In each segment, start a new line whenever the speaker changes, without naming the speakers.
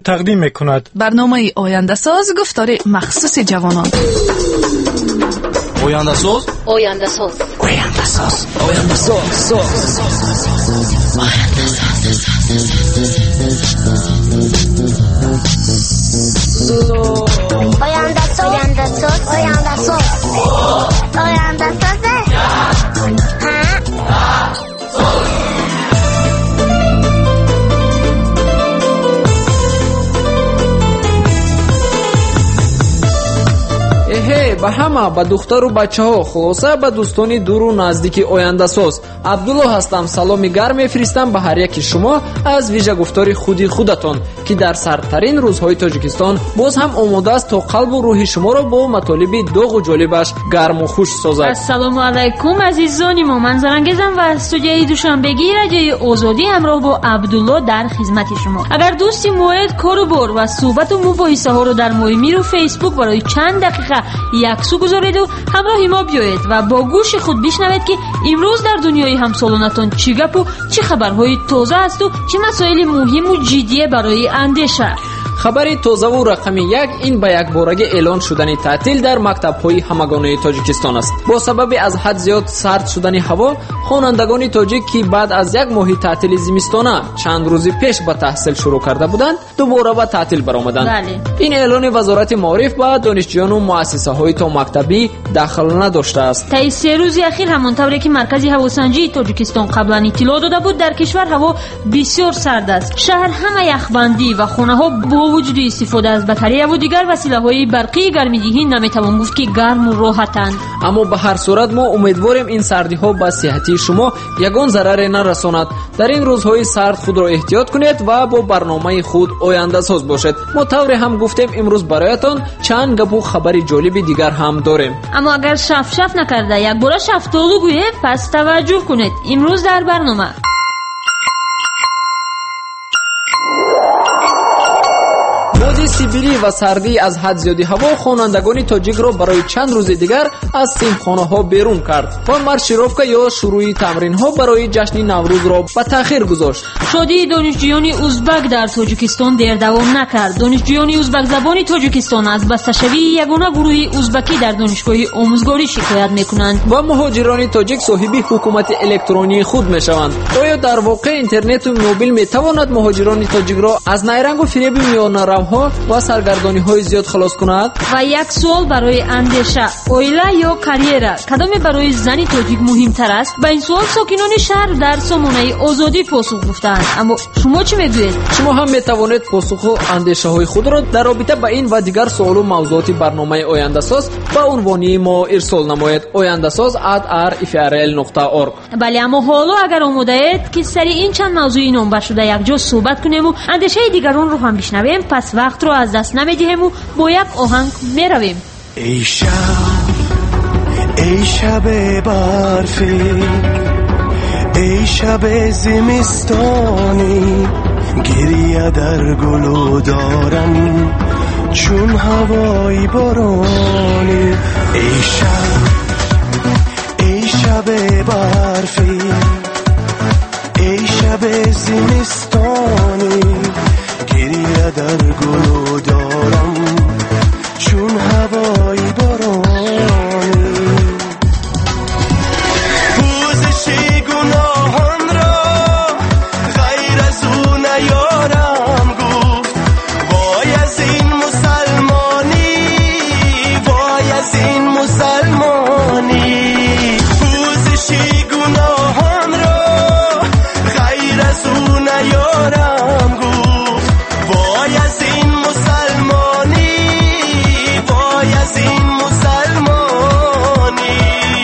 تقدیم میکند.
برنامه آینده ساز گفتار مخصوص جوانان.
آینده ساز،
آینده ساز،
آینده ساز، آینده ساز،
آینده ساز، آینده ساز، آینده ساز، آینده ساز.
ба ҳама, ба духтару бачаҳо, хулоса ба дӯстони дуру наздики ояндасоз, абдулло ҳастам. саломи гарм мефиристам ба ҳар яки шумо аз вижа гуфтори худи худатон, ки дар сартарин рӯзҳои Тоҷикистон боз ҳам омода аст то қалбу рӯҳи шуморо бо матолиби доғу ҷолибаш гарму хуш созад.
ассалому алайкум азизони мо, ман Зарангезам ва аз студияи душанбегии радиои Озодӣ ҳамроҳ бо Абдулло дар хизмати шумо. агар дӯсти моед кору бор ва суҳбату мубоҳисаҳоро дар моҳи миру фейсбук барои чанд дақиқа яксу гузореду ҳамроҳи мо биёед ва бо гӯши худ бишнавед ки имрӯз дар дунёи ҳамсолонатон чӣ гапу чӣ хабарҳои тоза асту чӣ масоили муҳиму ҷиддие барои андеша.
хабари тозаву рақами 1 ин ба якборагӣ эълон шудани таътил дар мактабҳои ҳамагонаи Тоҷикистон аст. бо сабаби аз ҳад зиёд сард шудани ҳаво, хонандагони тоҷик ки баъд аз як моҳи таътили зимистона чанд рӯзи пеш ба таҳсил шурӯъ карда буданд, дубора ба таътил баромаданд. ин эълони вазорати маориф ба донишҷӯёну муассисаҳои томактабӣ дахл надоштааст.
таи 3 рӯзи ахир ҳамон тавре ки маркази ҳавосанҷии Тоҷикистон қаблан иттилоъ дода буд, дар кишвар ҳаво бисёр сард аст. шаҳр ҳама яхбандӣ ва хонаҳо бо вуҷуди истифода аз батареяву дигар василаҳои барқии гармидиҳӣ наметавон гуфт ки гарму роҳатанд.
аммо ба ҳар сурат мо умедворем ин сардиҳо ба сеҳатии шумо ягон зараре нарасонад. дар ин рӯзҳои сард худро эҳтиёт кунед ва бо барномаи худ ояндасоз бошед. мо тавре ҳам гуфтем имрӯз бароятон чанд гапу хабари ҷолиби дигар ҳам дорем.
аммо агар шаф накарда якбора шафтолу гӯем, пас таваҷҷӯҳ кунед. имрӯз дар барнома
сибирӣ ва сардӣ аз ҳад зиёди ҳаво хонандагони тоҷикро барои чанд рӯзи дигар аз симхонаҳо берун кард ва маршировка ё шурӯъи тамринҳо барои ҷашни наврӯзро ба таъхир гузошт.
шодии донишҷӯёни узбак дар тоҷикистон дердавом накард. донишҷӯёни узбакзабони тоҷикистон аз басташавии ягона гурӯҳи узбакӣ дар донишгоҳи омӯзгорӣ шикоят мекунанд.
ва муҳоҷирони тоҷик соҳиби ҳукумати электронии худ мешаванд. оё дар воқеъ интернету мобил метавонад муҳоҷирони тоҷикро аз найрангу фиреби миёнаравҳо ва саргардониҳои зиёд халос кунад?
ва як суол барои андеша: оила ё карьера, кадоме барои зани тоҷик муҳимтар аст? ба ин суол сокинони шаҳр дар сомонаи Озодӣ посух гуфтанд. аммо шумо чӣ мегӯед?
шумо ҳам метавонед посуху андешаҳои худро дар робита ба ин ва дигар суолу мавзуоти барномаи ояндасоз ба унвони мо ирсол намоед. oyandasoz@rfrl.org.
бале, аммо ҳоло агар омодаед ки сари ин чанд мавзӯи номбаршуда якҷо суҳбат кунему андешаи дигаронро ҳам бишнавем, пас вақтро аз даст намедиҳему бо як оҳанг меравем.
ای شب برفی، ای شب زمستانی، گریه در گلو دارم چون هوای بارانی. ای شب برفی، ای شب زمستانی، گریه در گلو دارم چون هوای بارانی. پوزش گناهان را غیر از او نیارم گفت. وای از این مسلمانی، وای از این مسلمانی. پوزش گناهان را غیر از او نیارم گفت. وای از این مسلمانی، وای از این مسلمانی.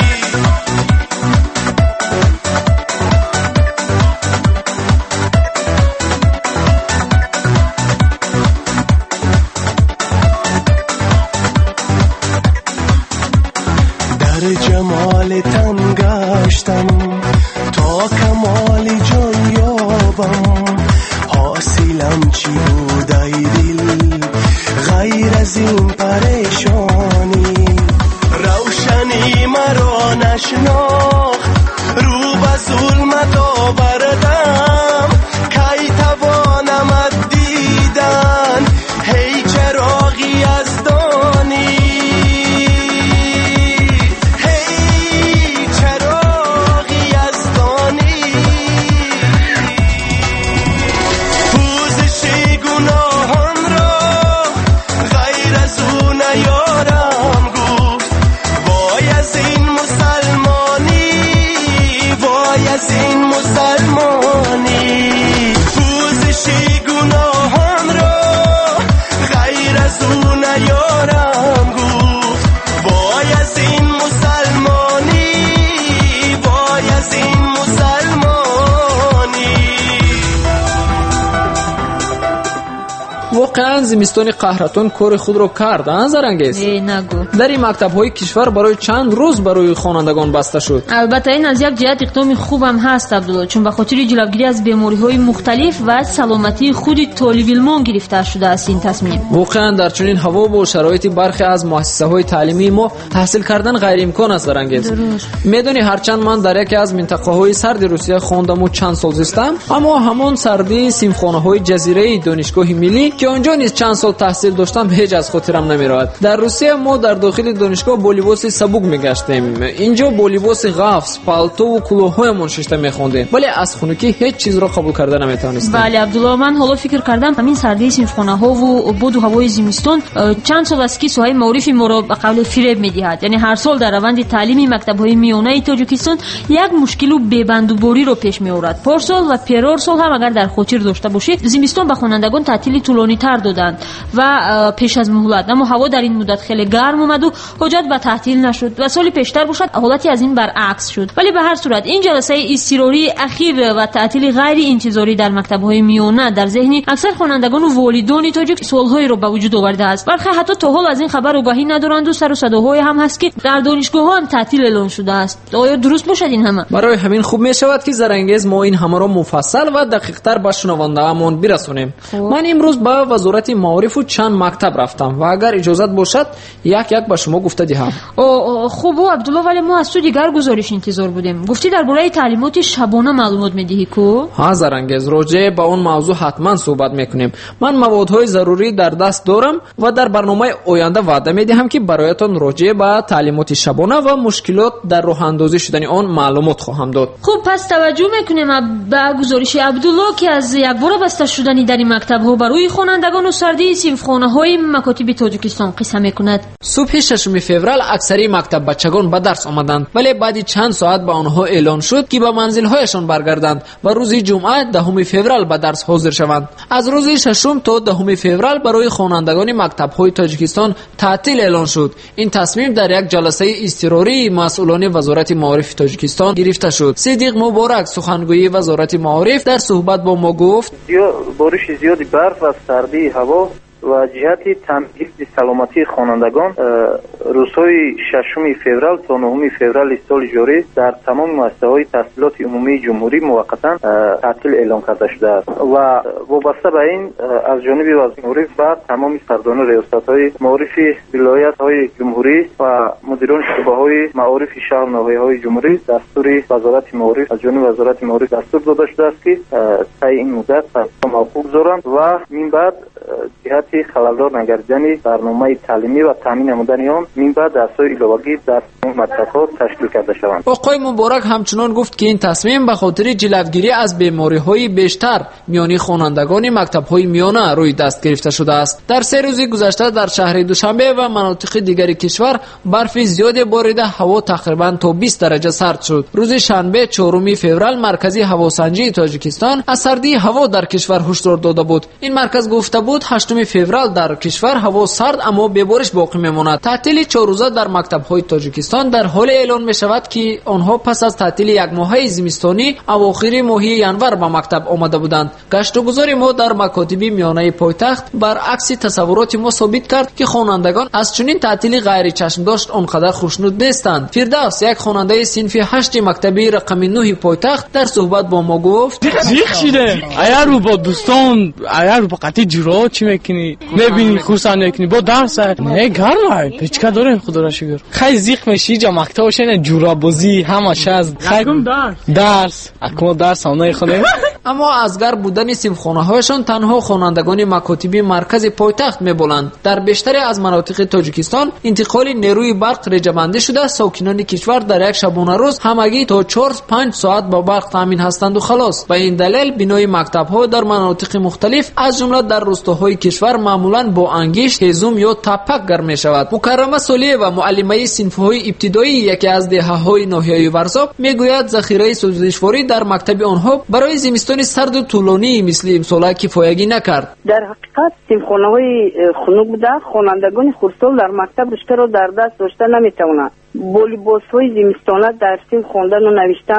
در جمال تن گشتم تا کمال جان یابم. حاصلم چی بود ای دل غیر از این پریشانی. روشنی مرا نشناخت، رو به ظلمت آوردم. کی توانم دیدن
واقعا زمستان قهرتون کار خود را کرد زرنگیز.
نگو.
در این مکتب‌های کشور برای چند روز برای خوانندگان بسته شد.
البته این از یک جهت اقدام خوبم هست عبدالله، چون به خاطر جلوگیری از بیماری‌های مختلف و سلامتی خود طالب علمان گرفته شده است این تصمیم.
واقعا در چنین هوا با شرایط برخی از مؤسسه‌های تعلیمی ما تحصیل کردن غیر امکان است زرنگیز. میدونی هرچند من در یکی از منطقه‌های سرد روسیه خواندم و چند سال زیستم، اما همون سردی سیمخانه‌های جزیره دانشگاه ملی که آنجا نیز چند سال تحصیل داشتم هیچ از خاطرم نمی‌رود. در روسیه ما در داخل دانشگاه با لباس سبک می‌گشتیم. اینجا با لباس قفس، پالتو و کلاه‌هایمان ششته می‌خواندیم، ولی از خنکی هیچ چیز را قبول کردن نمی‌توانستیم.
بله عبدالله، من حالا فکر کردم همین سردی سیمخانه‌ها و باد و هوای زمستان چند سال است که سوهای معارف ما را به قول فریب می‌دهد. یعنی هر سال در روند تعلیمی مکتب‌های میانه تاجیکستان یک مشکل و ببندوباری رو پیش می‌آورد. پارسال و پیرار سال هم اگر در خاطر داشته باشید زمستان به خوانندگان تعطیلی طولانی‌تر دادند و پیش از مهلت، اما هوا در این مدت خیلی گرم اومد و حاجت به تعطیل نشد و سال پیشتر باشد حالتی از این برعکس شد. ولی به هر صورت این جلسه اضطراری اخیر و تعطیل غیر انتظاری در مکتب‌های میانه در ذهن اکثر خوانندگان و والدان تاجیک سوال‌هایی رو به وجود آورده است. برخی حتی تا حال از این خبر آگاهی ندارند و سر و صداهای هم هست که در دانشگاه‌ها تعطیل اعلان شده است. آیا درست باشد این همه؟
برای همین خوب می‌شود که زرنگیز ما این همه را مفصل و دقیق‌تر به شنونده‌مان برسونیم. من امروز به وزارت معارف و چند مکتب رفتم و اگر اجازت باشد یک به شما گفته دهم.
خوب عبدالله، ولی ما از تو دیگر گزارش انتظار بودیم. گفتی درباره تعلیمات شبانه معلومات میدهی کو؟
ها زرنگیز، راجع به اون موضوع حتما صحبت میکنیم. من موادهای ضروری در دست دارم و در برنامه آینده وعده میدهم که برایتان راجع به تعلیمات شبانه و مشکلات در راه اندازی شدن آن معلومات خواهم داد.
خوب، پس توجه میکنیم به گزارش عبدالله که از یک بار بسته شدن در این مکتب‌ها برای خوانندگان و سردی سیمخانه‌های مکاتب تاجیکستان قصه میکند.
صبح 6 فوریه اکثری مکتب بچگان به درس آمدند، ولی بعد چند ساعت به آنها اعلان شد که به منزل‌هایشان برگردند و روز جمعه 10 فوریه به درس حاضر شوند. از روز 6 تا 10 فوریه برای خوانندگان مکتب‌های تاجیکستان تعطیل اعلان شد. این تصمیم در یک جلسه اضطراری مسئولان وزارت معارف تاجیکستان گرفته شد. صدیق مبارک سخنگوی وزارت معارف در صحبت با ما گفت:
بارش زیادی برف و سردی هوا و جهت تامین سلامتی خوانندگان روزهای 6 فوریه تا 9 فوریه سال جاری در تمام مؤسسه‌های تحصیلات عمومی جمهوری موقتا تعطیل اعلان کرده شده است و وابسته به این از جانب وزارت معارف و تمام سردان ریاست‌های معارف ولایت‌های جمهوری و مدیران شعبه‌های معارف شهر ناحیه‌های جمهوری دستور وزارت معارف از جانب وزارت معارف دستور داده شده است که طی این مدت موقوف گذارند و من بعد جهت خلالدار نگردیدن برنامه تعلیمی و تامین نمودن آن من بعد درس‌های ایلاوگی در مکتب‌ها تشکیل کرده شوند.
آقای مبارک همچنان گفت که این تصمیم به خاطر جلوگیری از بیماری‌های بیشتر میان خوانندگان مکتب‌های میانه روی دست گرفته شده است. در 3 روز گذشته در شهر دوشنبه و مناطق دیگر کشور برف زیاد باریده، هوا تقریبا تا 20 درجه سرد شد. روز شنبه 4 فوریه مرکزی هواسنجی تاجیکستان از سردی هوا در کشور هشدار داده بود. این مرکز گفته بود 8 فوریه در کشور هوا سرد اما ببارش باقی میماند. تعطیل 4 روزه در مکتب‌های تاجیکستان در حال اعلان میشود که آنها پس از تعطیل یک ماهه زمستانی اواخر ماه ینور به مکتب آمده بودند. گشت‌وگذار ما در مکاتب میانه پایتخت برعکس تصورات ما ثابت کرد که خوانندگان از چنین تعطیل غیر چشم داشت آنقدر خوشنود نیستند. فردوس، یک خواننده صنف 8 مکتبی رقم 9 پایتخت، در صحبت با ما گفت:
زیخ شده اگر رو با دوستان اگر با قطعی جورا چی میکنی نبینی خصوصا نکنی با درس نه گرمه پیچکا داره خدا را شکر خیلی زیق میشی جا مکتبش نه جورا بازی همش از درس اکما درس هم نخونه.
اما از گرم بودن سیمخانه‌هایشان تنها خوانندگان مکاتب مرکز پایتخت میبولند. در بیشتر از مناطق تاجیکستان انتقال نیروی برق رجبنده شده. ساکنان کشور در یک شبانه روز همگی تا 4-5 ساعت با برق تامین هستند و خلاص. به این دلیل بنای مکتب‌ها در مناطق مختلف از جمله در روستاهای کشور معمولاً با انگشت، هیزم یا تپک گرم می‌شود. مکرمه سالیه و معلمه صنف‌های ابتدایی یکی از دهه‌های ناحیه ورزاب میگوید ذخیره سوزشواری در مکتب آنها برای زمستان سرد و طولانی مثل امسال کفایگی نکرد.
در حقیقت صنف‌های خنک بوده، خوانندگان خردسال در مکتب رشته را در دست داشته نمی‌توانند. با لباس‌های زمستانه در صنف خواندن و نوشتن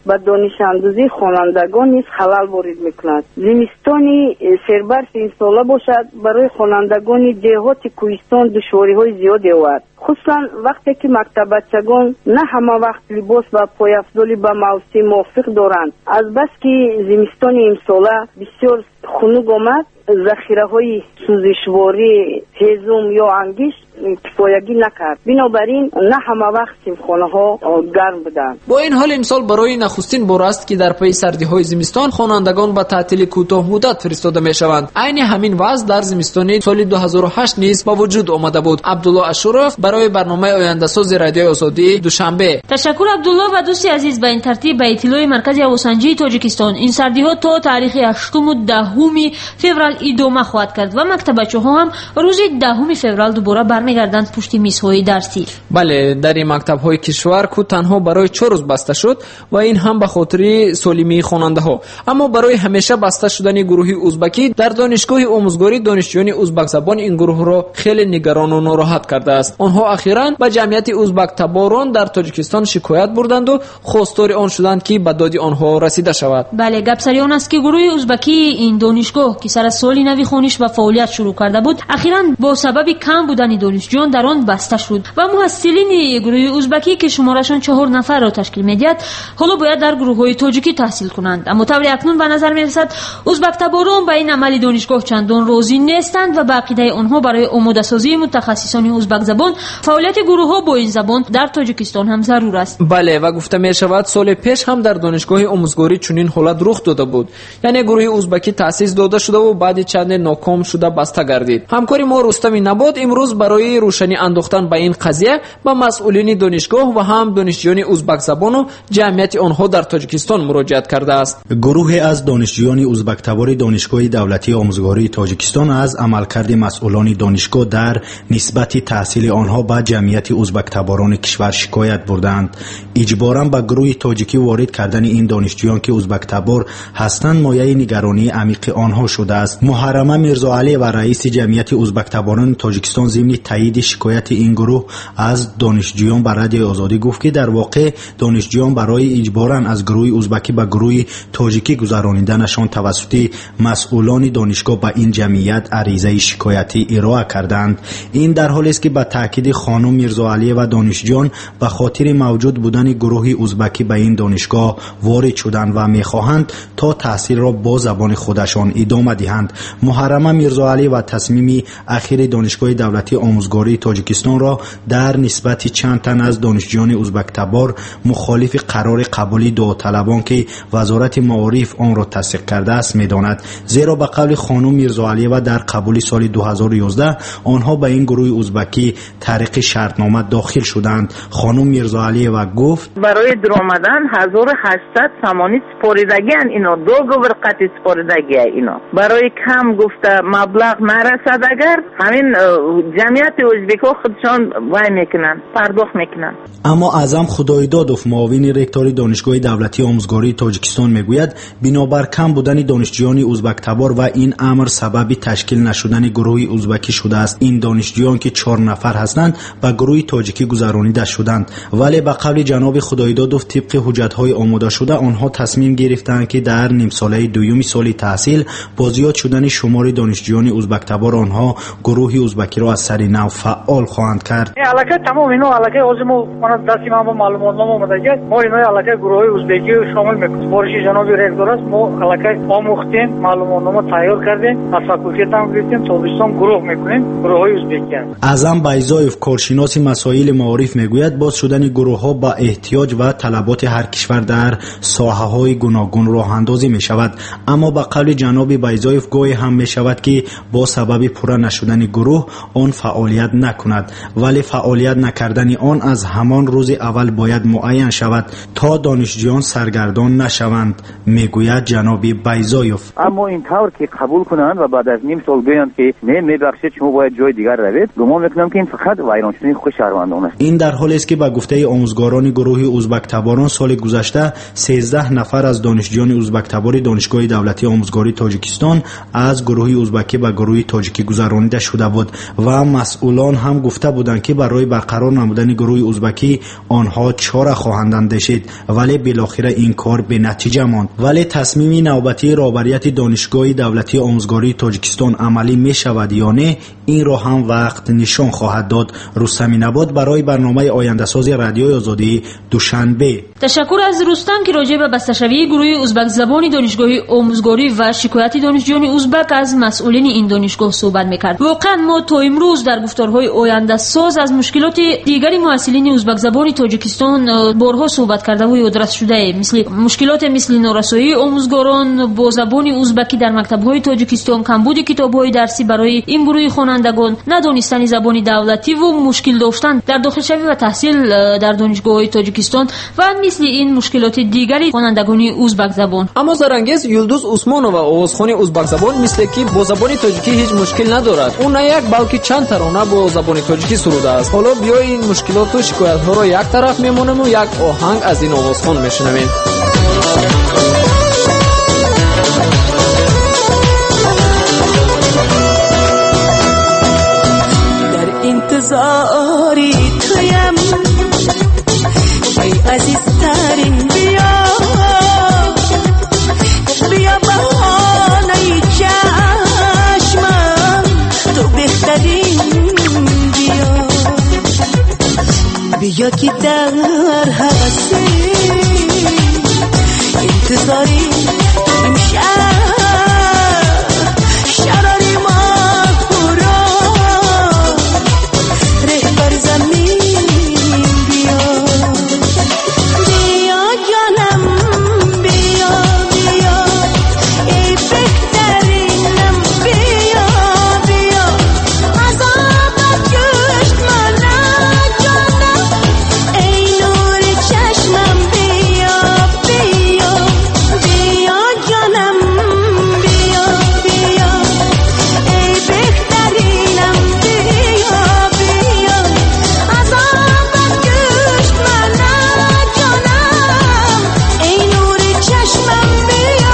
به دانش اندازی خوانندگان نیز خلل وارد میکند. زمستانی سربرف این ساله باشد برای خوانندگان دهات کوهستان دشواری‌های زیادی آورد، خصوصا وقتی که مکتب بچگان نه همه وقت لباس و پایافزالی به موسم موافق دارند. از بس که زمستان امساله بسیار خنک آمد، ذخیره‌های سوزشواری هیزم یا انگشت کفایگی نکرد، بنابراین نه همه وقت سیمخانه‌ها گرم بودند.
با این حال امسال برای نخستین بار است که در پی سردی‌های زمستان خوانندگان به تعطیل کوتاه مدت فرستاده می‌شوند. عین همین وضع در زمستان سال 2008 نیز با وجود آمده بود. عبدالله اشرف برای برنامه آینده‌ساز رادیوی آزادی دوشنبه.
تشکر عبدالله و دوستی عزیز. به این ترتیب به اطلاع مرکز هواسنجی تاجیکستان این سردی‌ها تا تاریخ 8 و 10 فوریه ادامه خواهد کرد و مکتب بچه‌ها هم روز 10 فوریه دوباره برمیگردند پشت میزهای درسی.
بله، در این مکتب‌های کشور کو تنها برای 4 روز بسته شد و این هم به خاطر سالمی خواننده‌ها. اما برای همیشه بسته شدن گروه ازبکی در دانشگاه آموزگاری دانشجویان ازبک زبان این گروه را خیلی نگران و ناراحت کرده است. آنها اخیراً به جمعیت ازبک تباران در تاجیکستان شکایت بردند و خواستار آن شدند که به داد آنها رسیده شود.
بله، گپ سر آن است که گروه ازبکی این دانشگاه که سر سال نوی خوانش و فعالیت شروع کرده بود، اخیراً با سبب کم بودن دانشجویان در آن بسته شد و محصلین گروه ازبکی که شمارشان 4 نفر را تشکیل می‌دهد حالا باید در گروه‌های تاجیکی تحصیل کنند. اما طور اکنون به نظر می‌رسد ازبک تباران به این عمل دانشگاه چندان راضی نیستند و به عقیده آنها برای آماده سازی متخصصان ازبک زبان فعالیت گروه‌ها با این زبان در تاجیکستان هم ضرور است.
بله، و گفته می‌شود سال پیش هم در دانشگاه آموزگاری چنین حالت رخ داده بود. یعنی گروه ازبکی تأسیس داده شده و بعد چند ناکام شده بسته گردید. همکاری ما رستمی نبات امروز برای روشنی انداختن به این قضیه با مسئولین دانشگاه و هم دانشجویان ازبک زبان و جمعیت آنها در تاجیکستان مراجعت کرده است.
گروه از دانشجویان ازبک تبار دانشگاه دولتی آموزگاری تاجیکستان از عملکرد مسئولان دانشگاه در نسبت تحصیل آنها به جمعیت ازبک تباران کشور شکایت بردند. اجباراً به گروه تاجیکی وارد کردن این دانشجویان که ازبک تبار هستند مایه نگرانی عمیق آنها شده است. محرمه میرزاعلی و رئیس جمعیت ازبک تباران تاجیکستان ضمن تایید شکایت این گروه از دانشجویان به رادیو آزادی گفت که در واقع دانشجویان برای اجباراً از گروه ازبکی به گروه تاجیکی گذراندنشان توسط مسئولان دانشگاه به این جمعیت عریضه شکایتی ارائه کردند. این در حالی است که به تاکید خانم میرزاعلی و دانشجویان به خاطر موجود بودن گروه ازبکی به این دانشگاه وارد شدند و می‌خواهند تا تحصیل را با زبان خودشان ادامه دهند. محرمه میرزاعلی و تصمیم اخیر دانشگاه دولتی آموزگاری تاجیکستان را در نسبت چند تن از دانشجویان ازبک تبار مخالف قرار قبولی داوطلبان که وزارت معارف آن را تصدیق کرده است می‌داند. زیرا به قول خانم میرزاعلی و در قبول سال 2011 آنها به این گروه ازبکی طریق شرطنامه داخل شدند. خانم میرزاعلی و گفت
برای درآمدن 1800 سامانی سپاریدگی ان اینا دو گوبر قطعی سپاریدگی اینا برای کم گفته مبلغ نرسد اگر همین جمعیت ازبک‌ها خودشان وای میکنن پرداخت میکنن.
اما اعظم خدایدادوف معاون رکتور دانشگاه دولتی آموزگاری تاجیکستان میگوید بنابر کم بودن دانشجویان ازبک تبار و این امر سبب تشکیل نشدن گروه ازبکی شده است. این دانشجویان که 4 نفر هستند به گروه تاجیکی گذرانیده شدند، ولی به قول جناب خدایدادوف طبق حجت‌های آماده شده آنها تصمیم گرفتند که در نیم ساله دوم سال تحصیل با زیاد شدن شمار دانشجویان ازبک تبار آنها گروه ازبکی را از سر نو فعال خواهند کرد.
علاقه تمام اینا علاقه ازمو من دستی ما معلوماتنامه اومده ما اینا علاقه گروه ازبکی شامل میکنیم. بارش جناب رکتور است ما علاقه آموختیم معلوماتنامه تیار کردیم از فاکولته هم گرفتیم تابستان گروه میکنیم گروه ازبکی.
اعظم بیزایف کارشناس مسائل معارف میگوید باز شدن گروه ها با احتیاج و طلبات هر کشور در ساحه های گوناگون راه اندازی می شود. اما با قول جناب بیزایف گوی هم می شود که با سبب پوره نشدن گروه آن فعالیت نکند، ولی فعالیت نکردن آن از همان روز اول باید معین شود تا دانشجویان سرگردان نشوند، میگوید جناب بیزایف.
اما این طور که قبول کنند و بعد از نیم سال بگویند که نه میبخشید شما باید جای دیگر روید، گمان میکنم که این فقط ویران شدن خود شهروندان است.
این در حالی است که به گفته آموزگاران گروه ازبک تباران سال گذشته 13 نفر از دانشجویان ازبک تبار دانشگاه دولتی آموزگاری تاجیکستان از گروه ازبکی به گروه تاجیکی گذرانیده شده بود و مسئول مسئولان هم گفته بودند که برای برقرار نمودن گروه ازبکی آنها چاره خواهند اندیشید، ولی بالاخره این کار به نتیجه ماند. ولی تصمیم نوبتی رهبریت دانشگاه دولتی آموزگاری تاجیکستان عملی می شود یا نه، این را هم وقت نشان خواهد داد. رستم نبات برای برنامه آینده سازی رادیوی آزادی دوشنبه.
تشکر از رستم که راجع به بسته‌شوی گروه ازبک زبانی دانشگاه آموزگاری و شکایت دانشجویان ازبک از مسئولین این دانشگاه صحبت می‌کرد. واقعا ما تا امروز در گفتارهای آینده ساز از مشکلات دیگری محصلین ازبک زبانی تاجیکستان بارها صحبت کرده و یادرس شده، مشکلات مثل نارسایی آموزگاران با زبان ازبکی در مکتب‌های تاجیکستان، کمبود کتاب‌های درسی برای این گروه خوانندگان، ندانستن زبان دولتی و مشکل داشتن در داخلشوی و تحصیل در دانشگاه‌های تاجیکستان و مثل این مشکلات دیگری خوانندگان ازبک زبان.
اما زرانگیز یلدوز عثمانова آوازخوان ازبک زبان مثل که با زبان تاجیکی هیچ مشکل ندارد. اون نه یک بلکه چند ترانه با زبان تاجیکی سروده است. حالا بیا این مشکلات و شکایت‌ها را یک طرف میمونیم و یک آهنگ از این آوازخوان میشنویم.
در انتظاری تویم ای عزیزترین، بیا بهانه چشمم، تو بهترین، بیا که در حوثی انتظاری امشب شراری ما خورا رهبر زمین، بیا جانم، بیا ای بهترینم، بیا از آبت گشت منم جانم، ای نور چشمم، بیا جانم، بیا ای بهترینم، بیا از آبت گشت منم جانم، ای نور چشمم، بیا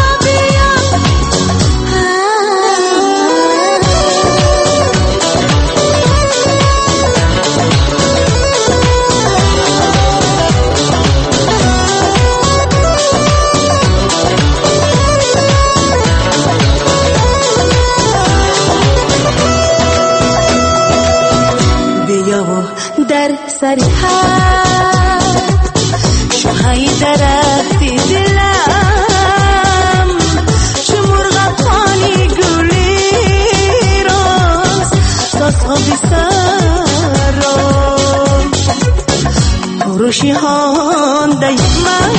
بیا و در سر هر شوهای درخت دلم، چو مرغ خانی گلی راست سازها بی سر را پروشی هانده من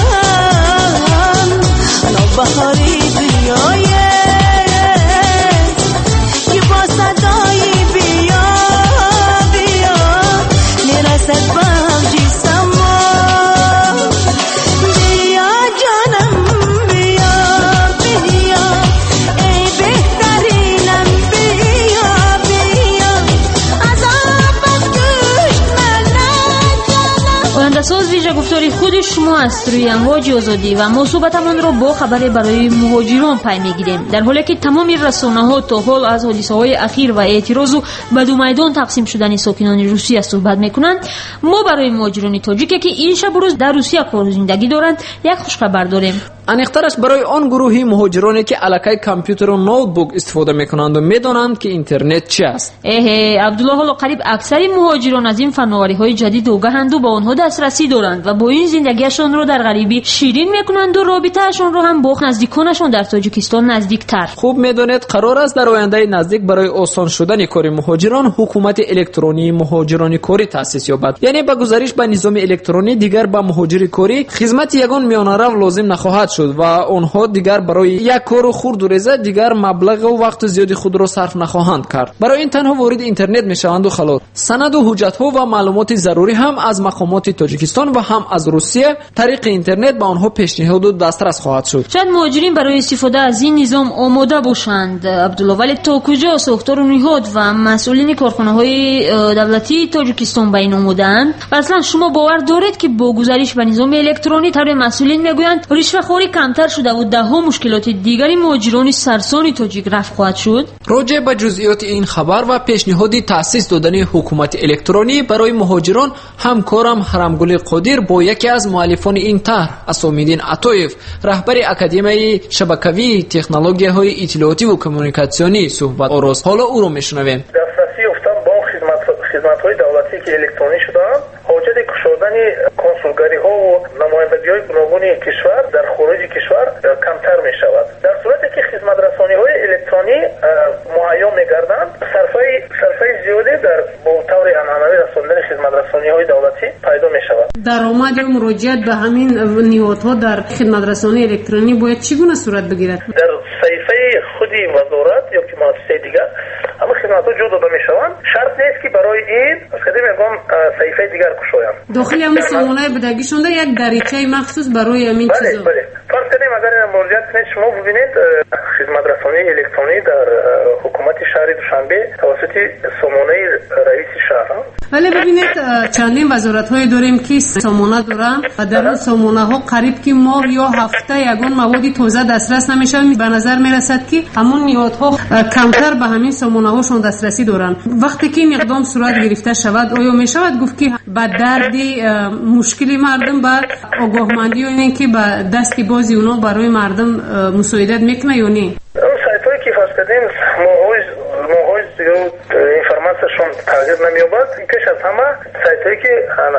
نوبهاری دنیای که با صدای بیا میرسد بخشی سما، بیا جانم، بیا ای بهترینم، بیا از آبت گشت منم جانم.
آینده ساز ویژه گفتاری خود شما است روی امواج آزادی و ما صحبتمان را با خبر برای مهاجران پی میگیریم، در حالی که تمام رسانه‌ها تا حال از حادثه‌های اخیر و اعتراض و بدو میدان تقسیم شدن ساکنان روسیه صحبت میکنند. ما برای مهاجران تاجیک که این شب و روز در روسیه کار و زندگی دارند یک خوش خبر داریم.
انیخترش برای آن گروهی مهاجرانی که الکی کامپیوتر و نوتبوک استفاده میکنند و میدانند که اینترنت چی است.
عبدالله، حالا قریب اکثر مهاجران از این فناوری‌های جدید آگاهند و با آنها دسترسی دارند و با این زندگیشان را در غریبی شیرین میکنند و رابطه‌شان را هم با نزدیکانشان در تاجیکستان نزدیکتر.
خوب میدانید قرار است در آینده نزدیک برای آسان شدن کار مهاجران حکومت الکترونی مهاجرانی کاری تأسیس یابد. یعنی با گذارش به نظام الکترونی دیگر به مهاجر کاری خدمت یگان میانه‌رو لازم نخواهد شد و آنها دیگر برای یک کار خرد و ریزه دیگر مبلغ و وقت زیادی خود را صرف نخواهند کرد. برای این تنها وارد اینترنت میشوند و خلاص. سند و حجت‌ها و معلومات ضروری هم از مقامات تاجیکستان و هم از روسیه طریق اینترنت به آنها پیشنهاد و دسترس خواهد شد.
شاید مهاجرین برای استفاده از این نظام آماده باشند عبدالله، ولی تا کجا ساختار و نهاد و مسئولین کارخانه‌های دولتی تاجیکستان به این آماده‌اند؟ و اصلا شما باور دارید که با گذارش به نظام الکترونی طور مسئولین میگویند رشوه‌خوری کمتر شده و ده ها مشکلات دیگری مهاجران سرسان تاجیک رفع خواهد شد؟
راجع به جزئیات این خبر و پیشنهاد تأسیس دادن حکومت الکترونی برای مهاجران همکارم حرمگل قادر با یکی از مؤلفان این طرح اسام‌الدین عطایف رهبر اکادمی شبکه‌ای تکنولوژی‌های اطلاعاتی و کمیونیکاسیونی صحبت آراست. حالا او رو میشنویم.
دسترسی یافتن با خدمات‌های دولتی که الکترونی شدند حاجت کشودن کنسولگری‌ها و نمایندگی‌های گوناگون کشور در خارج کشور کمتر می‌شود. در صورتی که خدمات رسانی‌های الکترونی مهیا می‌گردند صرفه زیادی در با طور عنعنوی رساندن خدمات رسانی‌های دولتی پیدا می‌شود.
درآمد و مراجعت به همین نهادها در خدمات رسانی الکترونی باید چگونه صورت بگیرد؟
در صفحه خود وزارت یا که مؤسسه دیگر اما خدمات‌ها جدا داده می‌شوند. شرط نیست که برای این خدمت میگم صفحه دیگر کشویند.
داخل همون سامانه بدگی شده یک دریچه مخصوص برای همین چیزا.
بله. فرض کنیم اگر مراجعه کنید شما ببینید خدمات رسانی الکترونی در حکومت شهر دوشنبه توسط سامانه رئیس شهر.
ولی ببینید چندین وزارت‌های داریم که سامانه دارن و در اون سامانه‌ها قریب که ماه یا هفته یگان موادی تازه دسترس نمیشه. به نظر میرسد که همون نهادها کمتر به همین سامانه‌هاشون دسترسی دارن. وقتی که این اقدام صورت گرفته شود آیا میشود گفت که به درد مشکلی مردم به آگاهمندی و اینکه به دستی بازی اونا برای مردم مساعدت میکنه یا نه؟
سایت‌هایی که فرض کردیم ماه‌های زیاد اینفورماسیون تغییر نمی‌یابد. پیش از همه سایت‌هایی که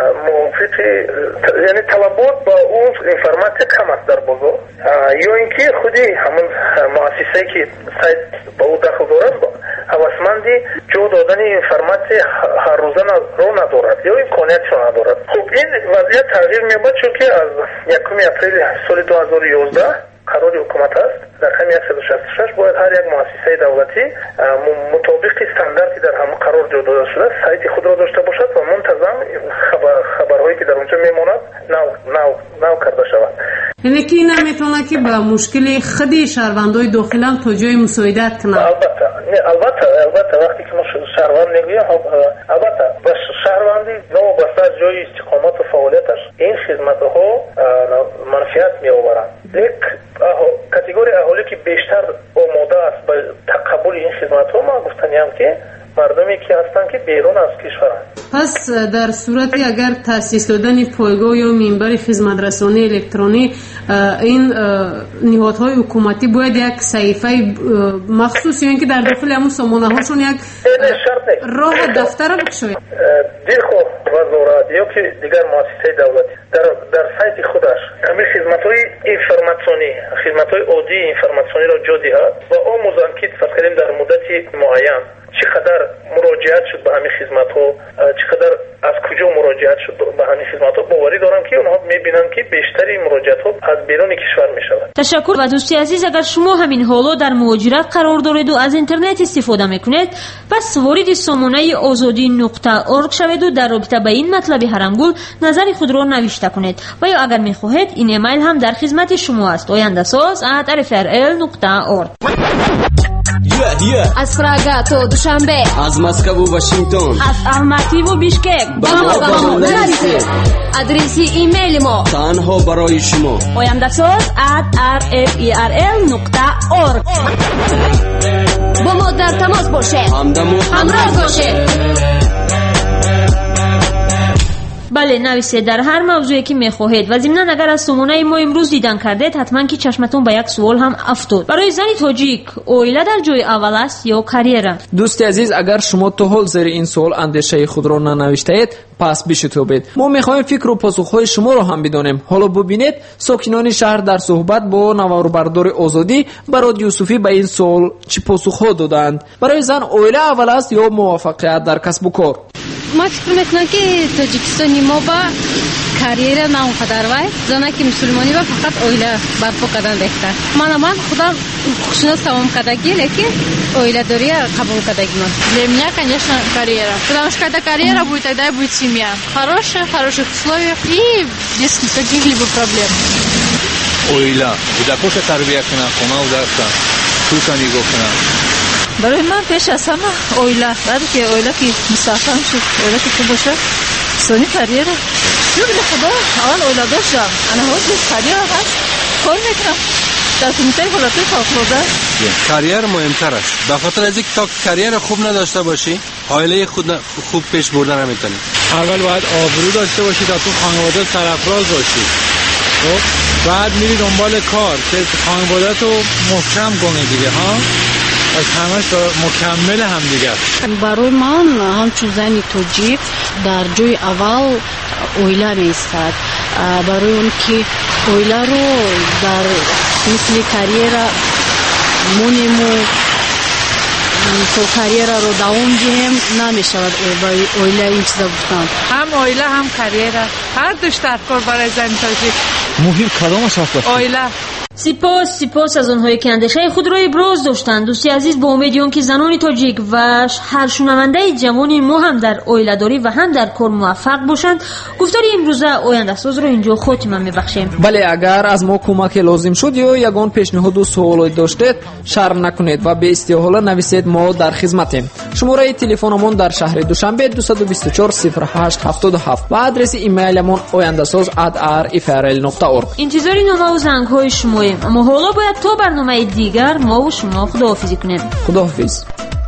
موافق یعنی طلبات با اون اینفورماسیون کم است در بازار یا اینکه خودی همون مؤسسه‌ای که سایت با او داخل دارد حواسمندی جو دادن اینفورماسیون هر روزه رو ندارد یا امکانیت رو ندارد. خب این وضعیت تغییر می‌یابد چون که از 1 اپریل سال 2011 قرار حکومت است در همین 166 باید هر یک مؤسسه دولتی مطابق استانداردی در هم قرار داده شده سایت خود را داشته باشد و منتظم خبرهایی که در اونجا میماند نو کرده شود.
یعنی که این نمیتونه که با مشکل خودی شهروندای داخل هم تا جای مساعدت کنه.
البته وقتی که ما شهروند میگویم البته با شهروندی وابسته از جای استقامت و فعالیتش این خدمت‌ها منفعت می‌آورند. یک کاتگوری اهالی که بیشتر آماده است به تقبل این خدمت‌ها ما گفتنیم که مردمی که هستند که بیرون از کشورند.
پس در صورتی اگر تأسیس دادن پایگاه یا منبر خدمات رسانی الکترونی این نهادهای حکومتی باید یک صفحه مخصوص یا اینکه در داخل همون سامانه هاشون یک راه دفتر بکشوید.
دلخواه وزارت یا که دیگر مؤسسه دولتی در سایت خودش همین خدمت‌های اینفورماسیونی خدمت‌های عادی اینفورماسیونی را جا دهد و آموزند که فرض کنیم در مدتی معین چقدر مراجعت شد به همین خدمت‌ها چقدر از کجا مراجعت شد به همین خدمت‌ها باوری دارم که اونها می‌بینن که بیشتری مراجعت‌ها از بیرون کشور می‌شود.
تشکر. و دوستی عزیز اگر شما همین حالا در مهاجرت قرار دارید و از اینترنت استفاده می‌کنید پس وارد سامانه azadi.org شوید و در رابطه با این مطلب حرمگل نظر خود را نوشته کنید و یا اگر می‌خواهید این ایمیل هم در خدمت شما است oyandasaz@rfrl.org.
از پراگا تا دوشنبه
از مسکو و واشنگتن
از الماتی و بیشکک
با ما نرسید. ادرس ایمیل ما
تنها برای شما
oyandasaz@rfrl.org.
با ما در تماس باشه همراه باشه.
بله نویسید در هر موضوعی که میخواهید و ضمناً اگر از سامانه ما امروز دیدن کردید حتما که چشمتون به یک سوال هم افتاد. برای زنی تاجیک اویله در جای اول است یا کاریره؟
دوست عزیز اگر شما تا حال زیر این سوال اندیشه خود را ننوشته اید پس بشتابید. ما میخوایم فکر و پاسخهای شما را هم بدانیم. حالا ببینید ساکنان شهر در صحبت با نواربردار آزادی با رادیو صوفی به این سوال چه پاسخها دادند. برای زن اویله اول است یا موفقیت در کسب و کار؟
ما فکر میکنم که تاجیکستانی ما با کاریره ناونقدر وای زنه که مسلمانی با فقط اویله برپا کردن بهتر. من خدا خوشناس تمام кадаги لیکن اویله داری قبول кадаги من.
Для меня, конечно, карьера. Потому что когда карьера будет, тогда и будет семья. Хорошая, в хороших условиях и без каких-либо проблем.
اویله کودکوش تربیت کنن خونه و درستن توشان نگاه کنن.
برای من پیش از همه اویله بعد که اویله که مسافر شد اویله که خوب باشه ثانی کاریره شغل خدا اول اویله داشتم انا هوش کاریره هست کار میکنم در کمیته حالتهای فوق‌العاده.
کریر مهمتر است. به خاطر از اینکه تا کریر خوب نداشته باشی عائله خود خوب پیش بردن نمیتونی.
اول باید آبرو داشته باشی تا تو خانواده سرفراز باشی. خب بعد میری دنبال کار که خانواده تو محکم کنه دیگه ها. از همش مکمل هم دیگه.
برای من همچون زنی توجیک در جای اول اویله میستد. برای اون که اویله رو در مثل کریر مونیم و تو کریر رو دوام دیم نمیشود. اویله این چیزا گفتم
هم اویله هم کریر هر دوش درکار برای زن تاجیک
مهم کدامش هست؟
اویله.
سپاس از آنهایی که اندیشه خود را ابراز داشتند. دوستی عزیز، با امید که زنان تاجیک و هر شنونده جوانی ما هم در اویله‌داری و هم در کار موفق باشند، گفتار امروزه آینده ساز را اینجا خاتمه میبخشیم.
بله، اگر از ما کمک لازم شد یا یگان پیشنهاد و سوال داشتید شرم نکنید و به استحاله نویسید. ما در خدمتیم. شماره تلفنمان در شهر دوشنبه 224 08 77 و آدرس ایمیلمان oyandasaz@rfrl.org.
انتظار نامه و زنگ‌های شما. اما حالا باید تا برنامه دیگر ما و شما خداحافظی کنیم.
خداحافظ.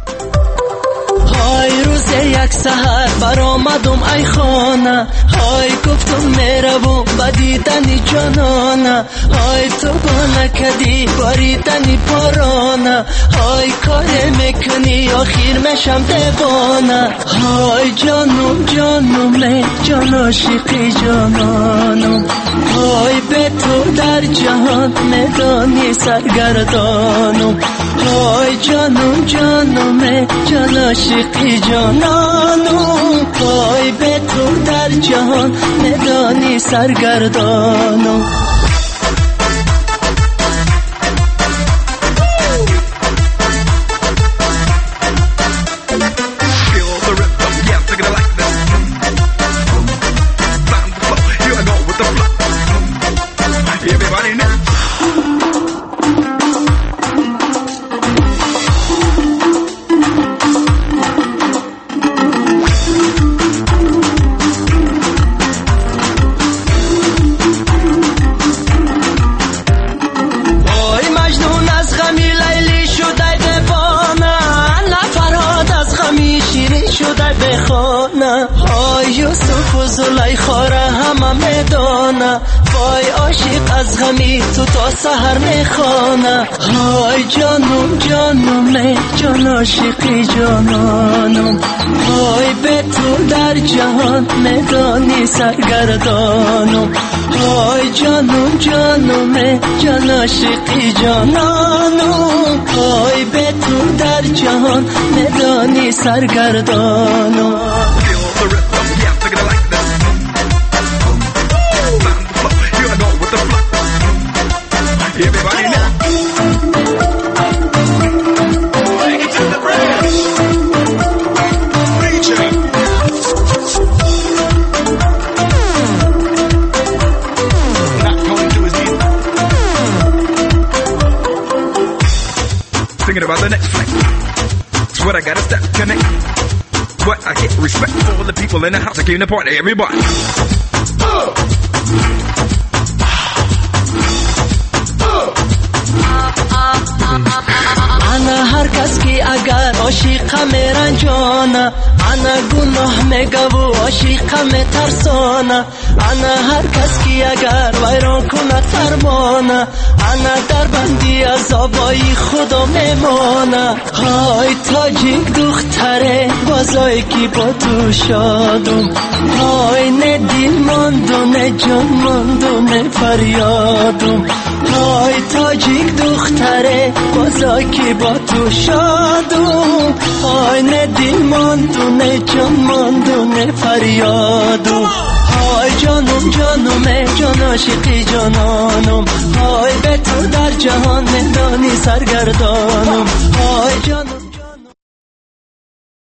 های روز یک سحر برآمدم ای خانه، های گفتم میروم بدیدنی جانانه، های تو با نکدی باریدنی پارانه، های کار میکنی آخیر میشم دیوانه، های جانم جانم جان عاشقی جانانم، های به تو در جهان میدانی سرگردانم، های جانم جانم جان عاشقی جانانم، های به تو در جهان میدانی سرگردانم. های یوسف و زلیخا را همه میدانه، وای عاشق از غمی تو تا سحر میخوانه، های جانم جانم جان عاشقی جانانم، های به تو در جهان میدانی سرگردانم، های جانم جانم جان عاشقی جانانم، های به تو در جهان میدانی سرگردانم.
Thinking about the next flight. Swear I gotta step connect. But I get respect for all the people in the house that came to party. Everybody.
انا هر کس که اگر عاشق میرنجانه، انا گناه میگه و عاشق میترسانه، انا هر کس که اگر ویران کنه فرمانه، انا در بندی عذابای خدا میمانه، های تاجیک دختره بازایی که با تو شادم، های نه دل ماندو نه جان ماندو نه فریادم، های تاجیک دختره بازایی که با تو شادم، های نه دل ماندو نه جان ماندو نه فریادم، های جانم جانم جان عاشقی جانانم، های به تو در جهان میدانی سرگردانم، های جان